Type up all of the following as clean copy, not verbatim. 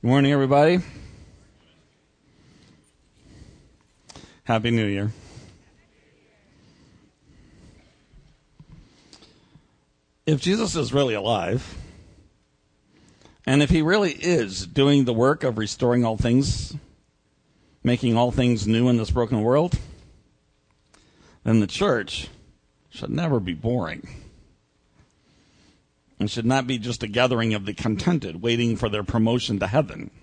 Good morning, everybody. Happy New Year. If Jesus is really alive, and if he really is doing the work of restoring all things, making all things new in this broken world, then the church should never be boring. It should not be just a gathering of the contented waiting for their promotion to heaven.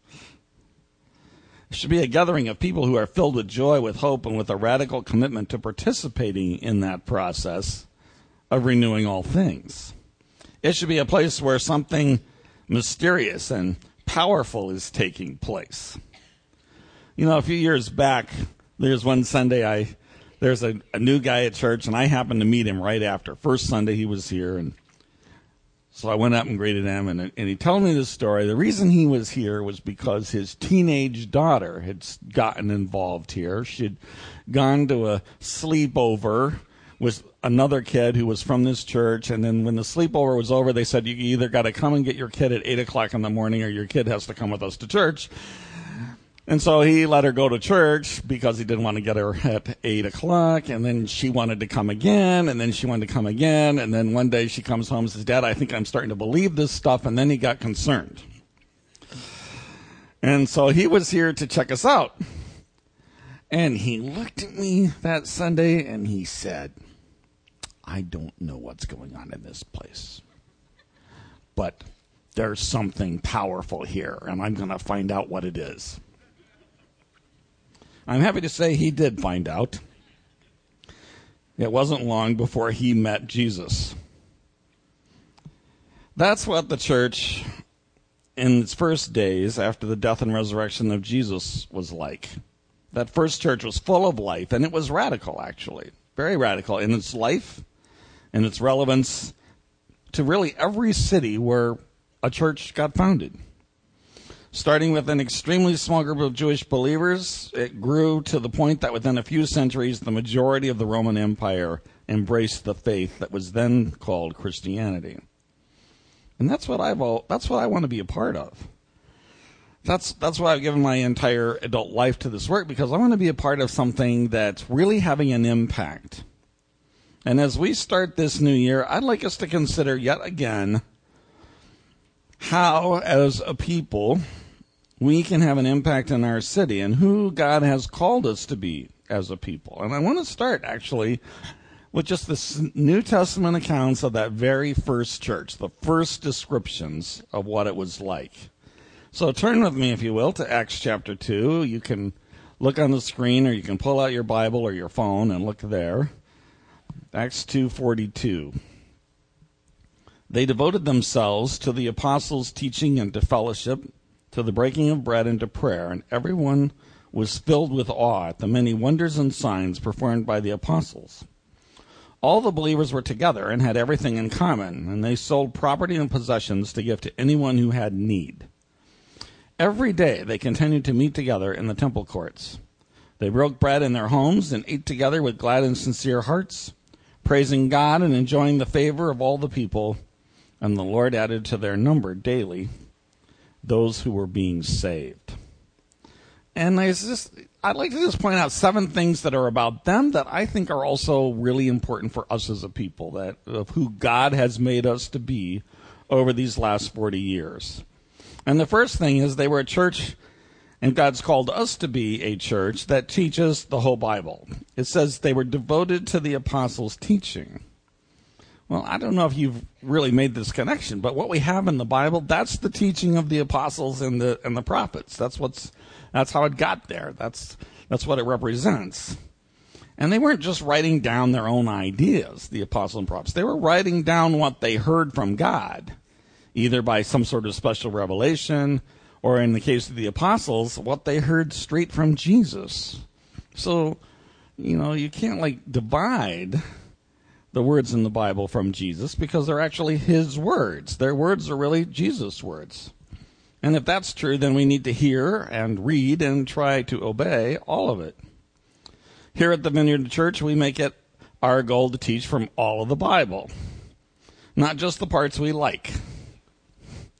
It should be a gathering of people who are filled with joy, with hope, and with a radical commitment to participating in that process of renewing all things. It should be a place where something mysterious and powerful is taking place. You know, a few years back, there's one Sunday, there's a new guy at church, and I happened to meet him right after. First Sunday he was here, and so I went up and greeted him, and he told me this story. The reason he was here was because his teenage daughter had gotten involved here. She'd gone to a sleepover with another kid who was from this church, and then when the sleepover was over, they said, you either got to come and get your kid at 8 o'clock in the morning, or your kid has to come with us to church. And so he let her go to church because he didn't want to get her at 8 o'clock. And then she wanted to come again. And then she wanted to come again. And then one day she comes home and says, Dad, I think I'm starting to believe this stuff. And then he got concerned. And so he was here to check us out. And he looked at me that Sunday and he said, I don't know what's going on in this place, but there's something powerful here, and I'm going to find out what it is. I'm happy to say he did find out. It wasn't long before he met Jesus. That's what the church in its first days after the death and resurrection of Jesus was like. That first church was full of life, and it was radical, actually. Very radical in its life and its relevance to really every city where a church got founded. Starting with an extremely small group of Jewish believers, it grew to the point that within a few centuries, the majority of the Roman Empire embraced the faith that was then called Christianity. And that's what I want to be a part of. That's why I've given my entire adult life to this work, because I want to be a part of something that's really having an impact. And as we start this new year, I'd like us to consider yet again how, as a people, we can have an impact in our city and who God has called us to be as a people. And I want to start, actually, with just the New Testament accounts of that very first church, the first descriptions of what it was like. So turn with me, if you will, to Acts chapter 2. You can look on the screen, or you can pull out your Bible or your phone and look there. Acts 2:42. They devoted themselves to the apostles' teaching and to fellowship, to the breaking of bread and to prayer, and everyone was filled with awe at the many wonders and signs performed by the apostles. All the believers were together and had everything in common, and they sold property and possessions to give to anyone who had need. Every day they continued to meet together in the temple courts. They broke bread in their homes and ate together with glad and sincere hearts, praising God and enjoying the favor of all the people. And the Lord added to their number daily those who were being saved. And I'd like to just point out 7 things that are about them that I think are also really important for us as a people, that of who God has made us to be over these last 40 years. And the first thing is they were a church, and God's called us to be a church that teaches the whole Bible. It says they were devoted to the apostles' teaching. Well, I don't know if you've really made this connection, but what we have in the Bible, that's the teaching of the apostles and the prophets. That's how it got there. That's what it represents. And they weren't just writing down their own ideas, the apostles and prophets. They were writing down what they heard from God, either by some sort of special revelation, or in the case of the apostles, what they heard straight from Jesus. So, you can't divide the words in the Bible from Jesus, because they're actually his words. Their words are really Jesus' words. And if that's true, then we need to hear and read and try to obey all of it. Here at the Vineyard Church, we make it our goal to teach from all of the Bible, not just the parts we like.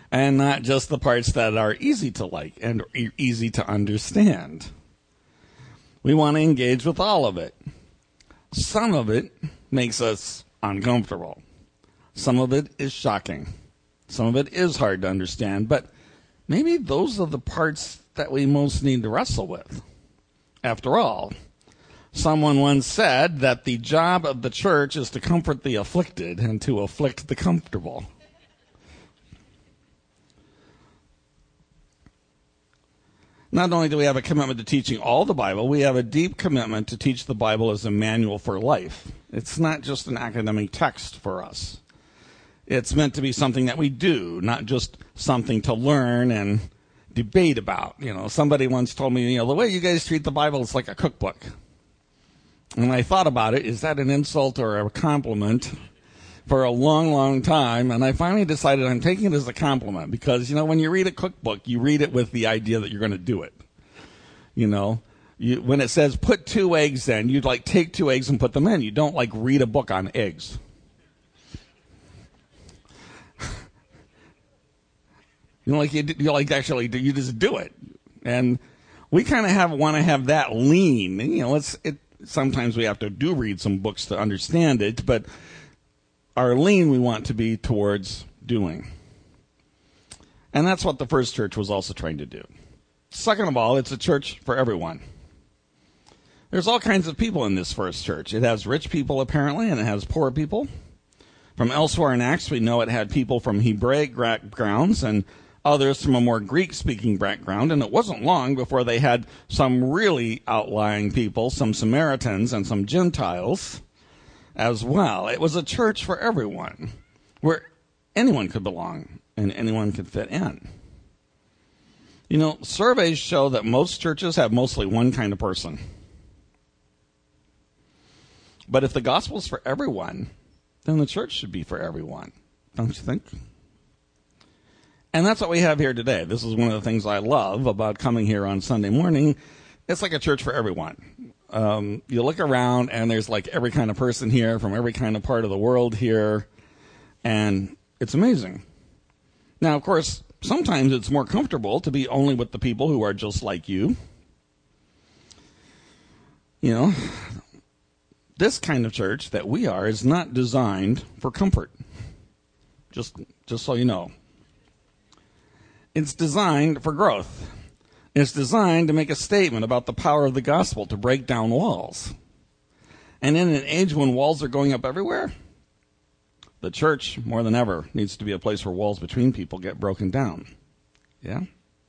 and not just the parts that are easy to like and easy to understand. We want to engage with all of it. Some of it makes us uncomfortable. Some of it is shocking. Some of it is hard to understand, but maybe those are the parts that we most need to wrestle with. After all, someone once said that the job of the church is to comfort the afflicted and to afflict the comfortable. Not only do we have a commitment to teaching all the Bible, we have a deep commitment to teach the Bible as a manual for life. It's not just an academic text for us. It's meant to be something that we do, not just something to learn and debate about. Somebody once told me, the way you guys treat the Bible is like a cookbook. And I thought about it, is that an insult or a compliment, for a long, long time, and I finally decided I'm taking it as a compliment because, when you read a cookbook, you read it with the idea that you're going to do it. When it says put 2 eggs in, you'd take 2 eggs and put them in. You don't read a book on eggs. You just do it. And we kind of want to have that lean. Sometimes we have to read some books to understand it, but our lean we want to be towards doing. And that's what the first church was also trying to do. Second of all, it's a church for everyone. There's all kinds of people in this first church. It has rich people, apparently, and it has poor people. From elsewhere in Acts, we know it had people from Hebraic backgrounds and others from a more Greek-speaking background, and it wasn't long before they had some really outlying people, some Samaritans and some Gentiles as well. It was a church for everyone, where anyone could belong and anyone could fit in. Surveys show that most churches have mostly one kind of person. But if the gospel is for everyone, then the church should be for everyone, don't you think? And that's what we have here today. This is one of the things I love about coming here on Sunday morning. It's like a church for everyone. You look around and there's every kind of person here from every kind of part of the world here, and it's amazing. Now, of course, sometimes it's more comfortable to be only with the people who are just like you. This kind of church that we are is not designed for comfort. Just so you know. It's designed for growth. It's designed to make a statement about the power of the gospel to break down walls. And in an age when walls are going up everywhere, the church, more than ever, needs to be a place where walls between people get broken down. Yeah?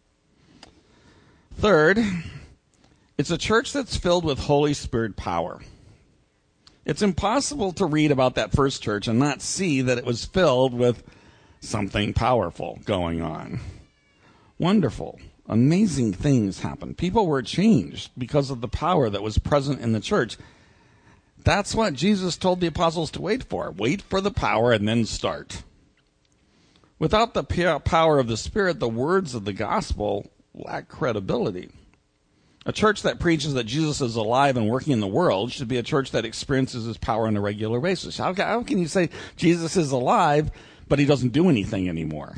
Third, it's a church that's filled with Holy Spirit power. It's impossible to read about that first church and not see that it was filled with something powerful going on. Wonderful. Amazing things happened. People were changed because of the power that was present in the church. That's what Jesus told the apostles to wait for. Wait for the power and then start. Without the power of the Spirit, the words of the gospel lack credibility. A church that preaches that Jesus is alive and working in the world should be a church that experiences his power on a regular basis. How can you say Jesus is alive, but he doesn't do anything anymore?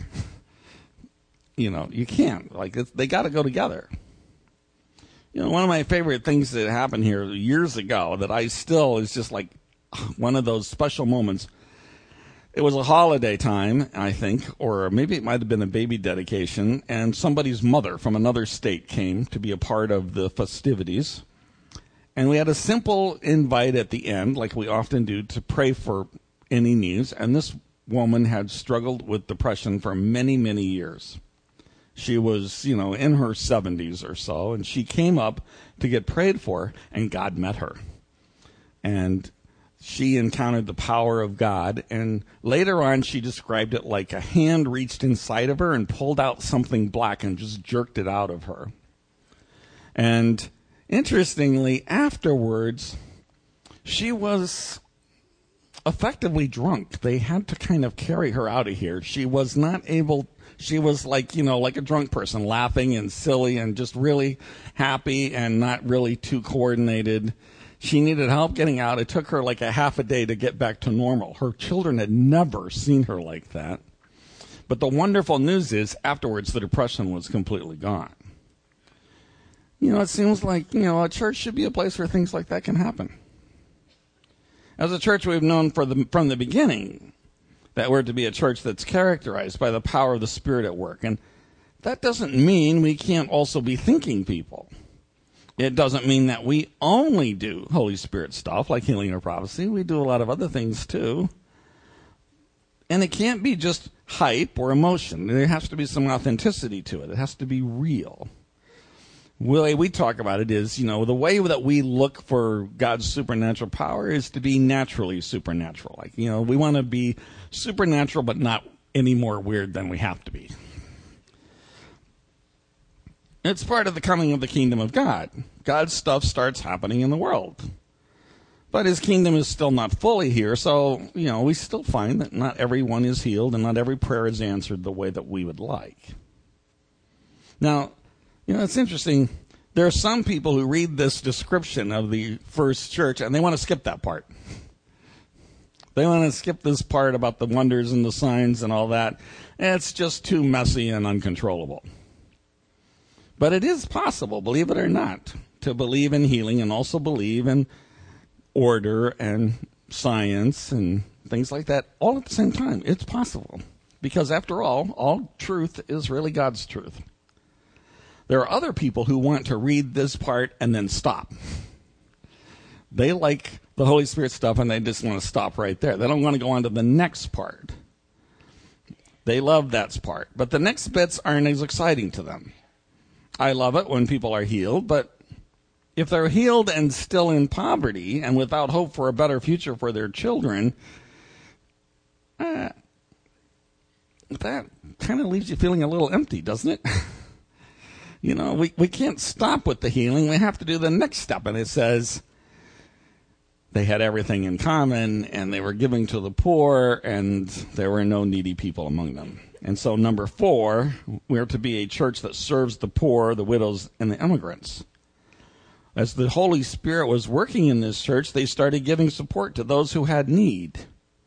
You can't. They got to go together. One of my favorite things that happened here years ago that I still is just one of those special moments. It was a holiday time, I think, or maybe it might have been a baby dedication, and somebody's mother from another state came to be a part of the festivities. And we had a simple invite at the end, like we often do, to pray for any needs. And this woman had struggled with depression for many, many years. She was, in her 70s or so, and she came up to get prayed for, and God met her. And she encountered the power of God, and later on she described it like a hand reached inside of her and pulled out something black and just jerked it out of her. And interestingly, afterwards, she was effectively drunk. They had to kind of carry her out of here. She was not able. She was like a drunk person, laughing and silly and just really happy and not really too coordinated. She needed help getting out. It took her a half a day to get back to normal. Her children had never seen her like that. But the wonderful news is, afterwards, the depression was completely gone. It seems like, a church should be a place where things like that can happen. As a church, we've known from the beginning that we're to be a church that's characterized by the power of the Spirit at work. And that doesn't mean we can't also be thinking people. It doesn't mean that we only do Holy Spirit stuff like healing or prophecy. We do a lot of other things too. And it can't be just hype or emotion. There has to be some authenticity to it. It has to be real. The way we talk about it is, the way that we look for God's supernatural power is to be naturally supernatural. We want to be supernatural, but not any more weird than we have to be. It's part of the coming of the kingdom of God. God's stuff starts happening in the world. But his kingdom is still not fully here, so, we still find that not everyone is healed and not every prayer is answered the way that we would like. Now, it's interesting. There are some people who read this description of the first church and they want to skip that part. They want to skip this part about the wonders and the signs and all that. It's just too messy and uncontrollable. But it is possible, believe it or not, to believe in healing and also believe in order and science and things like that all at the same time. It's possible. Because after all truth is really God's truth. There are other people who want to read this part and then stop. They like the Holy Spirit stuff and they just want to stop right there. They don't want to go on to the next part. They love that part. But the next bits aren't as exciting to them. I love it when people are healed, but if they're healed and still in poverty and without hope for a better future for their children, that kind of leaves you feeling a little empty, doesn't it? We can't stop with the healing. We have to do the next step. And it says they had everything in common and they were giving to the poor and there were no needy people among them. And so 4, we're to be a church that serves the poor, the widows, and the immigrants. As the Holy Spirit was working in this church, they started giving support to those who had need.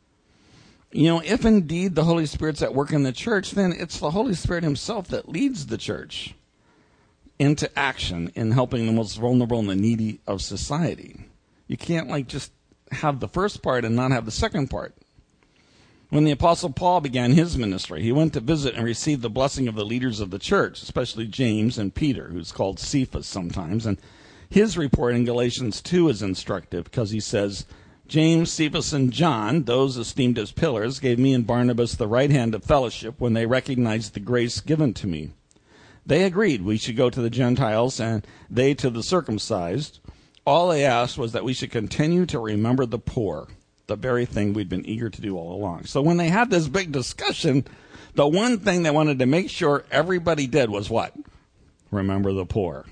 If indeed the Holy Spirit's at work in the church, then it's the Holy Spirit himself that leads the church into action in helping the most vulnerable and the needy of society. You can't just have the first part and not have the second part. When the Apostle Paul began his ministry, he went to visit and receive the blessing of the leaders of the church, especially James and Peter, who's called Cephas sometimes. And his report in Galatians 2 is instructive because he says, James, Cephas, and John, those esteemed as pillars, gave me and Barnabas the right hand of fellowship when they recognized the grace given to me. They agreed we should go to the Gentiles and they to the circumcised. All they asked was that we should continue to remember the poor, the very thing we'd been eager to do all along. So when they had this big discussion, the one thing they wanted to make sure everybody did was what? Remember the poor.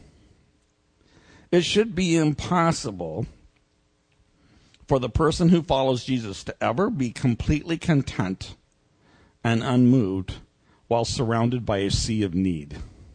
It should be impossible for the person who follows Jesus to ever be completely content and unmoved while surrounded by a sea of need.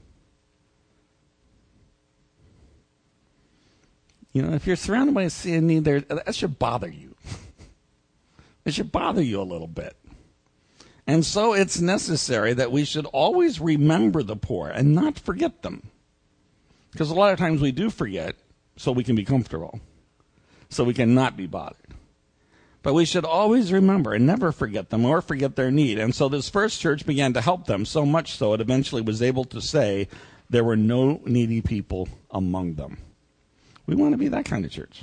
If you're surrounded by a sea of need, that should bother you. It should bother you a little bit. And so it's necessary that we should always remember the poor and not forget them. Because a lot of times we do forget so we can be comfortable, so we can not be bothered. But we should always remember and never forget them or forget their need. And so this first church began to help them so much so it eventually was able to say there were no needy people among them. We want to be that kind of church.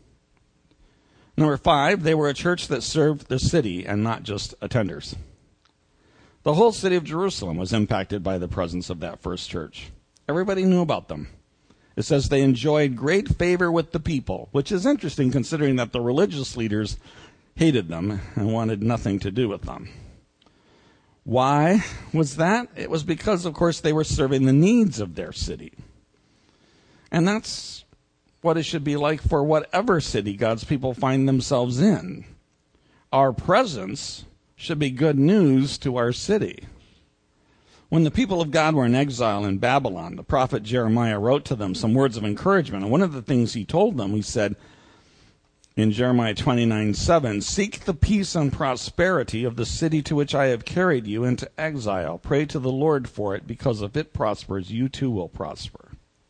5, they were a church that served the city and not just attenders. The whole city of Jerusalem was impacted by the presence of that first church. Everybody knew about them. It says they enjoyed great favor with the people, which is interesting considering that the religious leaders hated them and wanted nothing to do with them. Why was that? It was because, of course, they were serving the needs of their city. And that's what it should be like for whatever city God's people find themselves in. Our presence should be good news to our city. When the people of God were in exile in Babylon, the prophet Jeremiah wrote to them some words of encouragement. And one of the things he told them, he said, in Jeremiah 29:7, seek the peace and prosperity of the city to which I have carried you into exile. Pray to the Lord for it, because if it prospers, you too will prosper.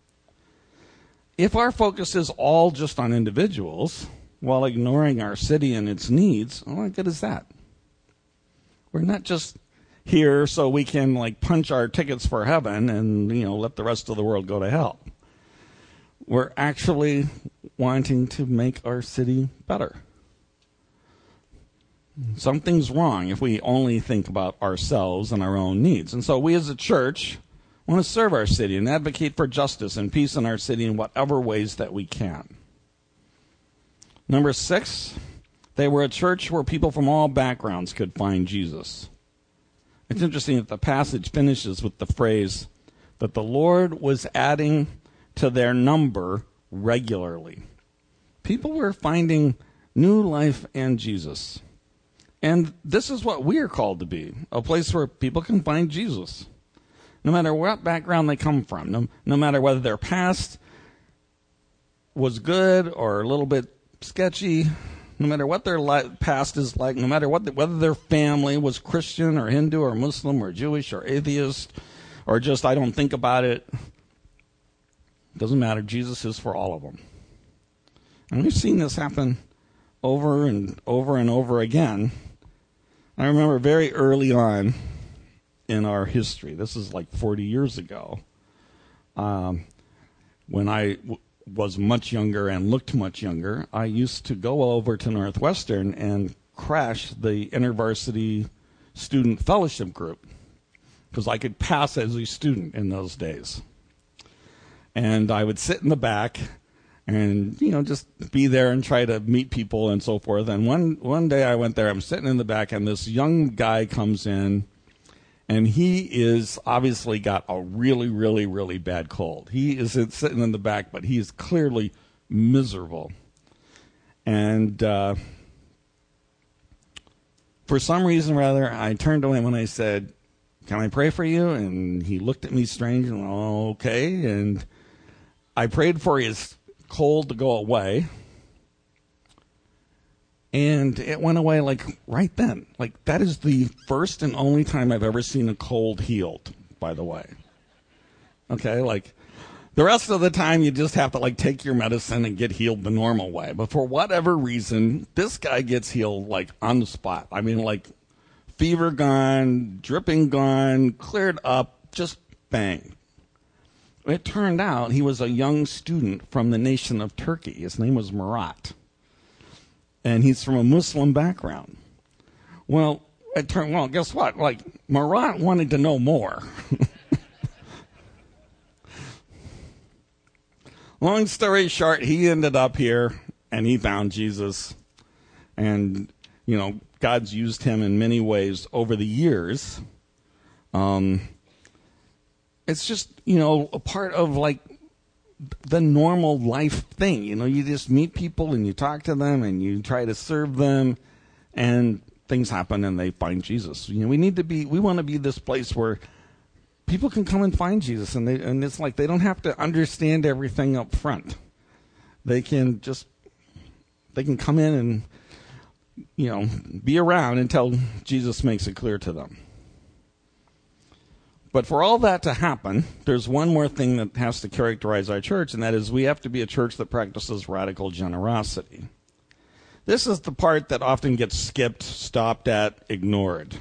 If our focus is all just on individuals, while ignoring our city and its needs, well, what good is that? We're not just here so we can punch our tickets for heaven and let the rest of the world go to hell. We're actually wanting to make our city better. Something's wrong if we only think about ourselves and our own needs. And so we as a church want to serve our city and advocate for justice and peace in our city in whatever ways that we can. Number 6, they were a church where people from all backgrounds could find Jesus. It's interesting that the passage finishes with the phrase that the Lord was adding to their number regularly. People were finding new life in Jesus. And this is what we are called to be, a place where people can find Jesus. No matter what background they come from, no matter whether their past was good or a little bit sketchy, no matter what their past is like, no matter whether their family was Christian or Hindu or Muslim or Jewish or atheist or just I don't think about it, doesn't matter. Jesus is for all of them. And we've seen this happen over and over and over again. I remember very early on in our history, this is 40 years ago, when I was much younger and looked much younger, I used to go over to Northwestern and crash the InterVarsity Student Fellowship Group because I could pass as a student in those days. And I would sit in the back and, just be there and try to meet people and so forth. And one day I went there, I'm sitting in the back, and this young guy comes in, and he is obviously got a really, really, really bad cold. He is sitting in the back, but he is clearly miserable. And for some reason or other, I turned to him and I said, "Can I pray for you?" And he looked at me strange and, "Oh, okay." And I prayed for his cold to go away. And it went away right then. That is the first and only time I've ever seen a cold healed, by the way. Okay, the rest of the time you just have to take your medicine and get healed the normal way. But for whatever reason, this guy gets healed on the spot. I mean, fever gone, dripping gone, cleared up, just bang. It turned out he was a young student from the nation of Turkey. His name was Murat. And he's from a Muslim background. Well, guess what? Murat wanted to know more. Long story short, he ended up here, and he found Jesus. And, God's used him in many ways over the years. It's just, a part of, the normal life thing. You just meet people and you talk to them and you try to serve them, and things happen and they find Jesus. We want to be this place where people can come and find Jesus, and it's they don't have to understand everything up front. They can come in and, be around until Jesus makes it clear to them. But for all that to happen, there's one more thing that has to characterize our church, and that is we have to be a church that practices radical generosity. This is the part that often gets skipped, stopped at, ignored.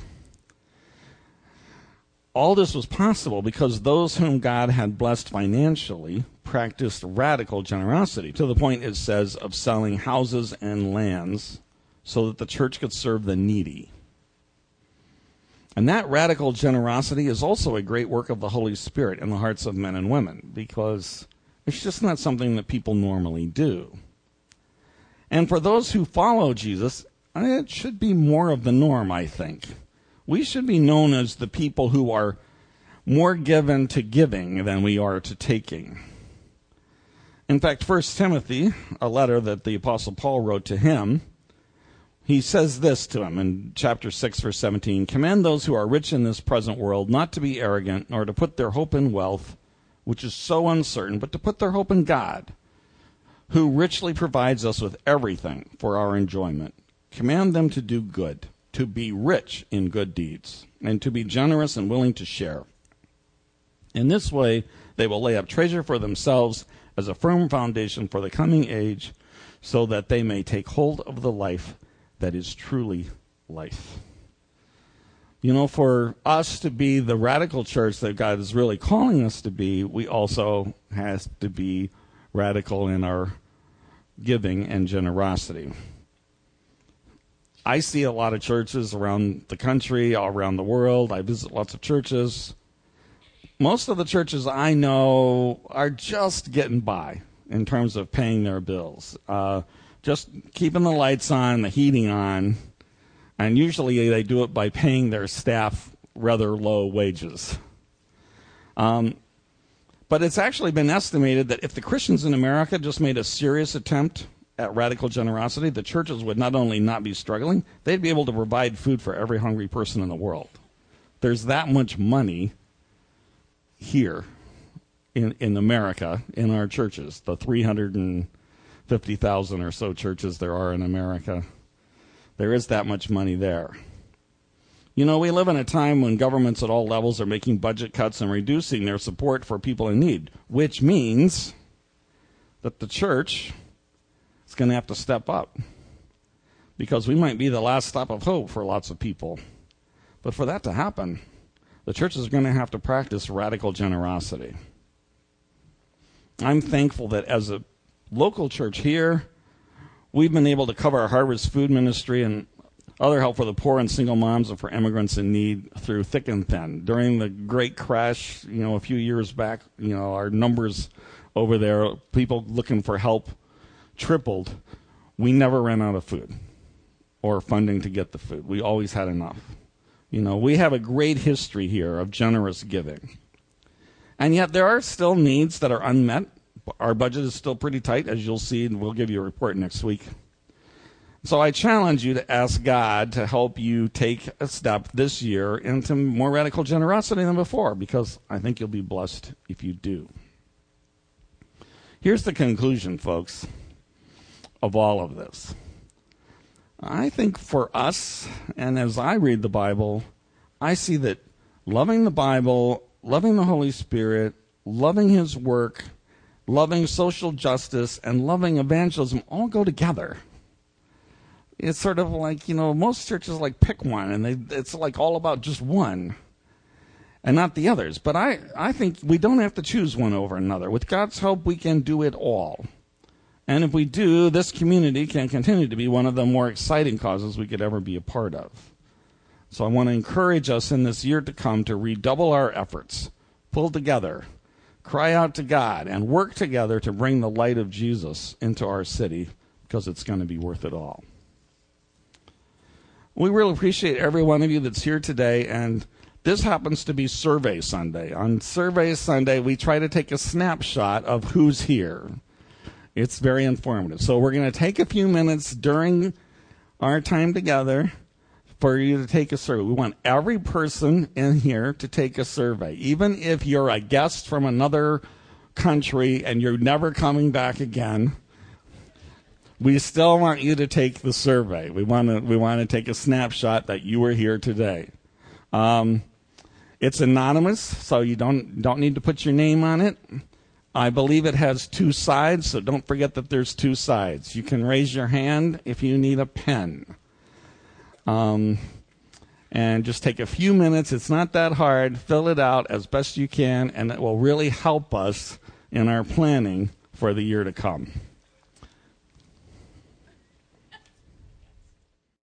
All this was possible because those whom God had blessed financially practiced radical generosity, to the point, it says, of selling houses and lands so that the church could serve the needy. And that radical generosity is also a great work of the Holy Spirit in the hearts of men and women, because it's just not something that people normally do. And for those who follow Jesus, it should be more of the norm, I think. We should be known as the people who are more given to giving than we are to taking. In fact, 1 Timothy, a letter that the Apostle Paul wrote to him, he says this to him in chapter 6, verse 17, "Command those who are rich in this present world not to be arrogant, nor to put their hope in wealth, which is so uncertain, but to put their hope in God, who richly provides us with everything for our enjoyment. Command them to do good, to be rich in good deeds, and to be generous and willing to share. In this way, they will lay up treasure for themselves as a firm foundation for the coming age, so that they may take hold of the life that is truly life. You know, for us to be the radical church that God is really calling us to be, we also have to be radical in our giving and generosity. I see a lot of churches around the country, all around the world. I visit lots of churches. Most of the churches I know are just getting by in terms of paying their bills. Just keeping the lights on, the heating on, and usually they do it by paying their staff rather low wages. But it's actually been estimated that if the Christians in America just made a serious attempt at radical generosity, the churches would not only not be struggling, they'd be able to provide food for every hungry person in the world. There's that much money here in America in our churches, the 350,000 or so churches there are in America. There is that much money there. You know, we live in a time when governments at all levels are making budget cuts and reducing their support for people in need, which means that the church is going to have to step up, because we might be the last stop of hope for lots of people. But for that to happen, the churches are going to have to practice radical generosity. I'm thankful that as a local church here, we've been able to cover our Harvest Food Ministry and other help for the poor and single moms and for immigrants in need through thick and thin. During the great crash, a few years back, our numbers over there, people looking for help, tripled. We never ran out of food or funding to get the food. We always had enough. We have a great history here of generous giving. And yet there are still needs that are unmet. Our budget is still pretty tight, as you'll see, and we'll give you a report next week. So I challenge you to ask God to help you take a step this year into more radical generosity than before, because I think you'll be blessed if you do. Here's the conclusion, folks, of all of this. I think for us, and as I read the Bible, I see that loving the Bible, loving the Holy Spirit, loving His work, loving social justice, and loving evangelism all go together. It's sort of like, most churches pick one, and it's all about just one and not the others. But I think we don't have to choose one over another. With God's help, we can do it all. And if we do, this community can continue to be one of the more exciting causes we could ever be a part of. So I want to encourage us in this year to come to redouble our efforts, pull together, cry out to God, and work together to bring the light of Jesus into our city, because it's going to be worth it all. We really appreciate every one of you that's here today, and this happens to be Survey Sunday. On Survey Sunday, we try to take a snapshot of who's here. It's very informative. So we're going to take a few minutes during our time together for you to take a survey. We want every person in here to take a survey. Even if you're a guest from another country and you're never coming back again, we still want you to take the survey. We want to take a snapshot that you were here today. It's anonymous, so you don't need to put your name on it. I believe it has two sides, so don't forget that there's two sides. You can raise your hand if you need a pen. And just take a few minutes. It's not that hard. Fill it out as best you can, and it will really help us in our planning for the year to come.